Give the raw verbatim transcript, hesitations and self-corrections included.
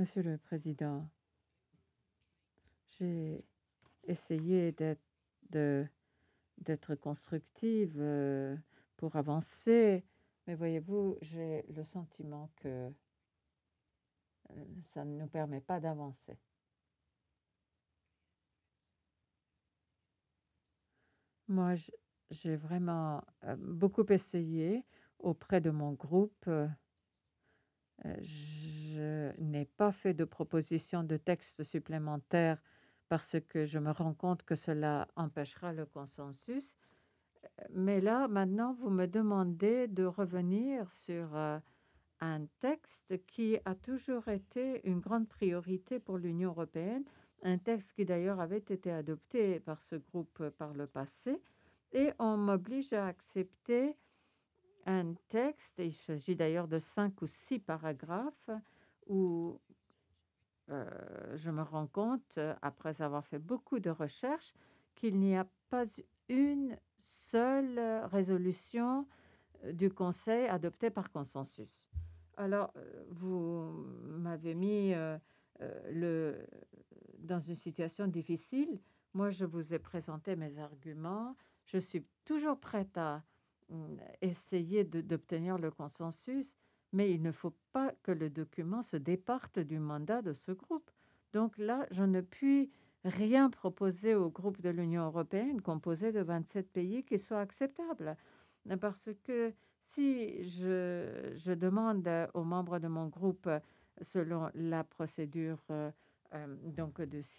Monsieur le Président, j'ai essayé d'être de- d'être constructive euh, pour avancer, mais voyez-vous, j'ai le sentiment que euh, ça ne nous permet pas d'avancer. Moi, j- j'ai vraiment euh, beaucoup essayé auprès de mon groupe. euh, euh, je n'ai pas fait de proposition de texte supplémentaire parce que je me rends compte que cela empêchera le consensus. Mais là, maintenant, vous me demandez de revenir sur euh, un texte qui a toujours été une grande priorité pour l'Union européenne, un texte qui d'ailleurs avait été adopté par ce groupe euh, par le passé, et on m'oblige à accepter un texte, il s'agit d'ailleurs de cinq ou six paragraphes, où euh, je me rends compte, euh, après avoir fait beaucoup de recherches, qu'il n'y a pas une seule euh, résolution euh, du Conseil adoptée par consensus. Alors, euh, vous m'avez mis euh, euh, le, dans une situation difficile. Moi, je vous ai présenté mes arguments. Je suis toujours prête à mm, essayer de- d'obtenir le consensus, mais il ne faut pas que le document se départe du mandat de ce groupe. Donc là, je ne puis rien proposer au groupe de l'Union européenne composé de vingt-sept pays qui soit acceptable. Parce que si je, je demande aux membres de mon groupe, selon la procédure euh, euh, donc de